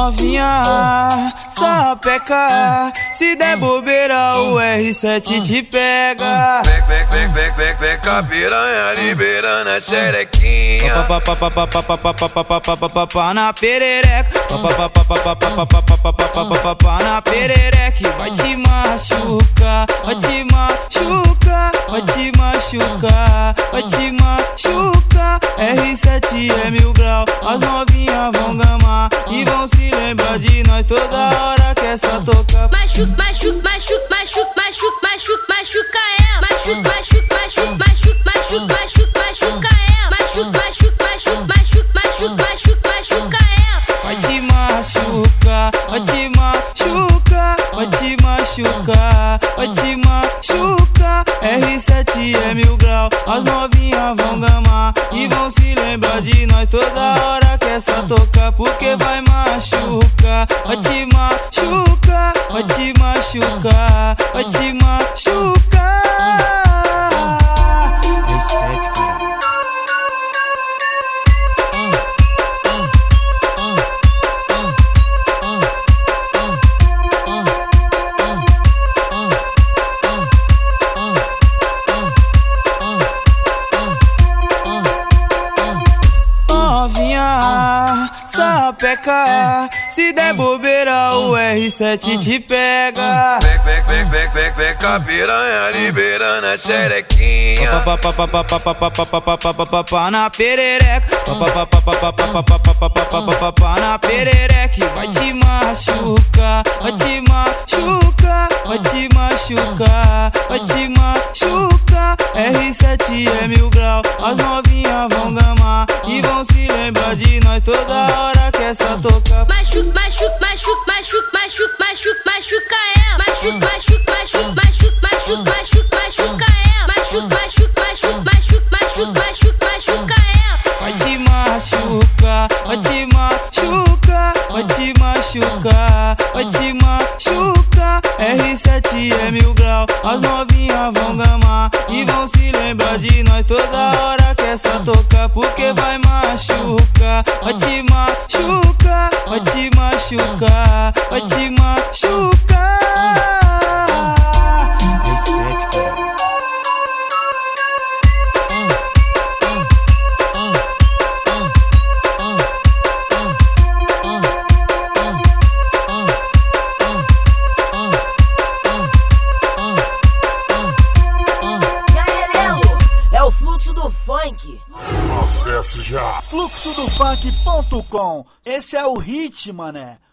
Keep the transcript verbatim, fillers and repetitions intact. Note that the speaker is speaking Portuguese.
Novinha, sapeca, se der bobeira o R sete te pega. Vem, vem, vem, vem, vem, vem com a piranha liberando a xerequinha. Na perereca, na perereca, vai te machucar, vai te machucar, vai te machucar, vai te machucar. R sete é mil grau, as novinhas vão gamar e vão se lembrar de nós toda hora que essa toca. Machuca, machuca, machuca, machuca, machuca, machuca, machuca ela. Machuca, machuca, machuca, machuca, machuca, machuca, machuca ela. Machuca, machuca, machuca, machuca, machuca, machuca, machuca ela. Vai te machucar, vai te machucar, vai te machucar, vai te machucar. R sete é mil grau, as novinhas vão gamar e vão se lembrar de nós toda hora que essa toca, porque vai machucar, vai te machucar, vai te machucar, vai te machucar. R sete, cara. Novinha, sapeca, se der bobeira o R sete te pega. Vem, vem, vem, vem, vem, vem com a piranha liberando a xerequinha. Na perereca, na perereca, vai te machucar, vai te machucar, vai te machucar, vai te machucar. R sete é mil grau, as novinhas vão gamar e vão se lembrar de nós toda hora que essa toca. Machuca, machuca, machuca, machuca, machuca, machuca, machuca ela. Machuca, machuca, machuca, machuca, machuca, machuca, machuca ela. Machuca, machuca, machuca, machuca, machuca, machuca, machuca ela. Vai te machucar, vai te machucar, vai te machucar, vai te machucar. R sete é mil grau, as novinhas vão gamar e vão se lembrar de nós toda hora que essa toca, porque vai machucar, vai te machucar, vai te machucar, vai te machucar. R sete, cara. Acesse já fluxo do funk ponto com. Esse é o hit, mané.